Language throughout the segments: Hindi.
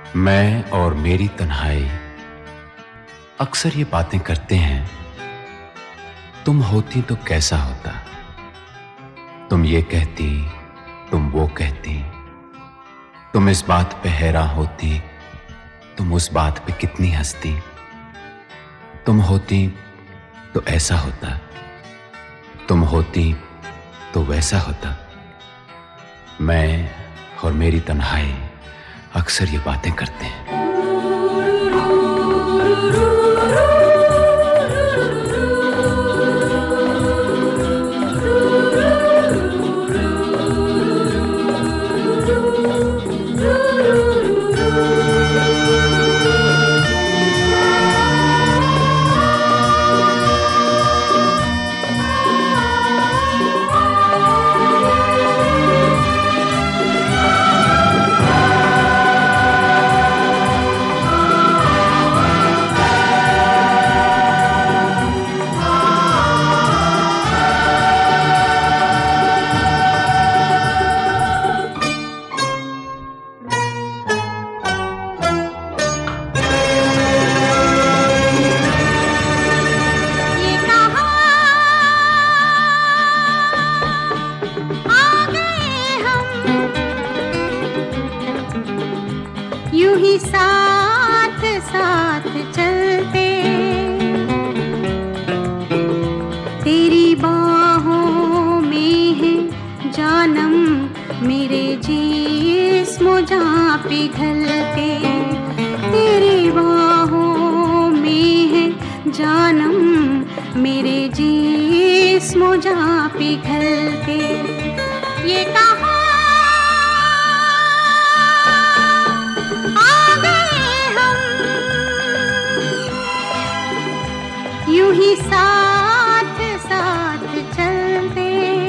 मैं और मेरी तन्हाई अक्सर ये बातें करते हैं, तुम होती तो कैसा होता। तुम ये कहती, तुम वो कहती, तुम इस बात पे हैरान होती, तुम उस बात पे कितनी हंसती। तुम होती तो ऐसा होता, तुम होती तो वैसा होता। मैं और मेरी तन्हाई अक्सर ये बातें करते हैं। यूं ही साथ साथ चलते, तेरी बाहों में है जानम, मेरे जिस्म जहाँ पिघलते। तेरी बाहों में है जानम, मेरे जिस्म जहाँ पिघलते। ये कहा यूं ही साथ साथ चलते।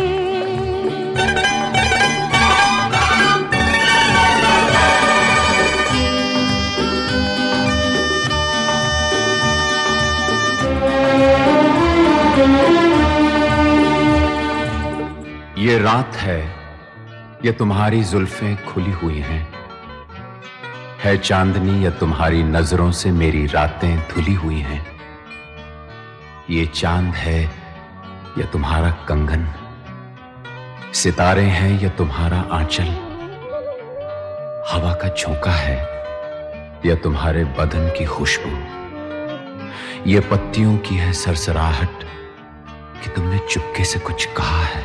ये रात है, ये तुम्हारी जुल्फें खुली हुई हैं, है चांदनी या तुम्हारी नजरों से मेरी रातें धुली हुई हैं। ये चांद है या तुम्हारा कंगन, सितारे हैं या तुम्हारा आंचल, हवा का झोंका है या तुम्हारे बदन की खुशबू। ये पत्तियों की है सरसराहट कि तुमने चुपके से कुछ कहा है।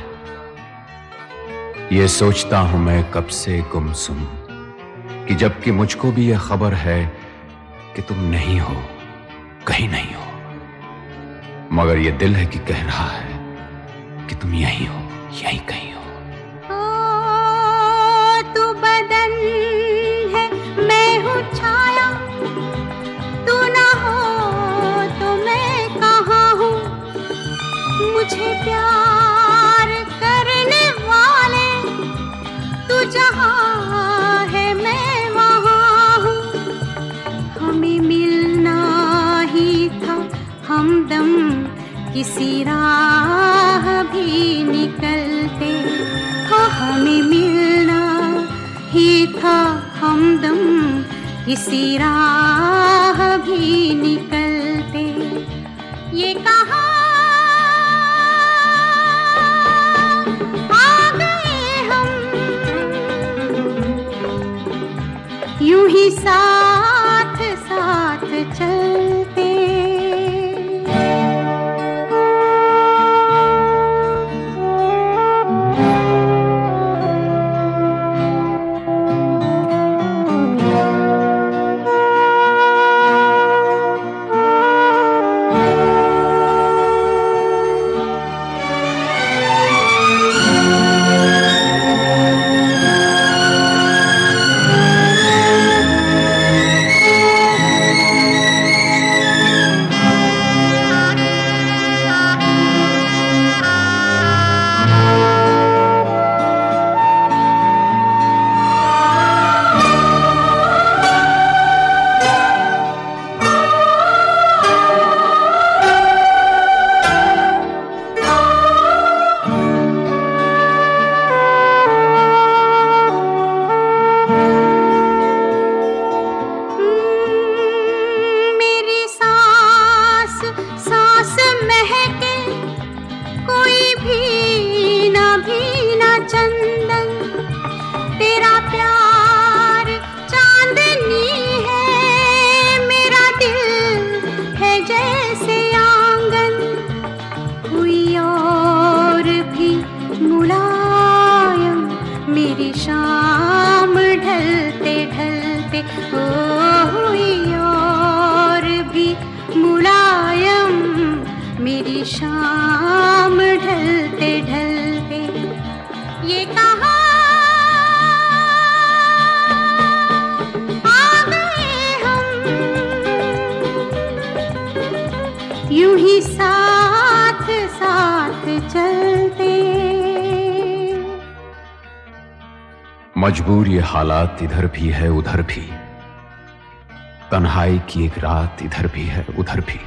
ये सोचता हूं मैं कब से गुमसुम, कि जबकि मुझको भी यह खबर है कि तुम नहीं हो, कहीं नहीं हो, मगर ये दिल है कि कह रहा है कि तुम यहीं हो, यहीं कहीं हो। तू बदन है, मैं हूँ छाया, तू ना हो तो मैं कहाँ हूँ। मुझे प्यार करने वाले तू जहाँ है मैं वहाँ हूँ। हमें मिलना ही था हमदम, किसी राह भी निकलते। हाँ, हमें मिलना ही था हमदम, किसी राह भी निकलते। ये कहा आ गए हम, यूं ही साथ साथ चलते। मेरी शाम ढलते ढलते ओ हुई और भी मुलायम, मेरी शाम ढलते ढलते। ये कहाँ आ गए हम, यूं ही साथ साथ चलते। मजबूर ये हालात इधर भी है उधर भी, तन्हाई की एक रात इधर भी है उधर भी।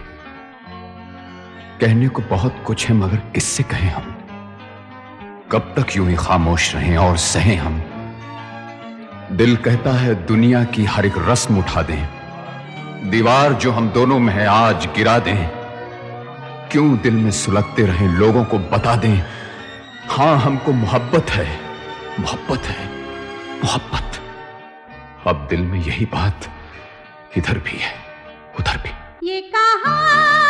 कहने को बहुत कुछ है मगर किससे कहें हम, कब तक यूं ही खामोश रहें और सहें हम। दिल कहता है दुनिया की हर एक रस्म उठा दें, दीवार जो हम दोनों में है आज गिरा दें। क्यों दिल में सुलगते रहें, लोगों को बता दें हां हमको मोहब्बत है, मोहब्बत है, मोहब्बत। अब दिल में यही बात इधर भी है उधर भी। ये कहाँ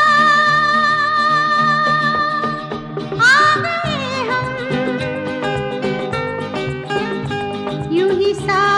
आ गए हम, यूं ही साथ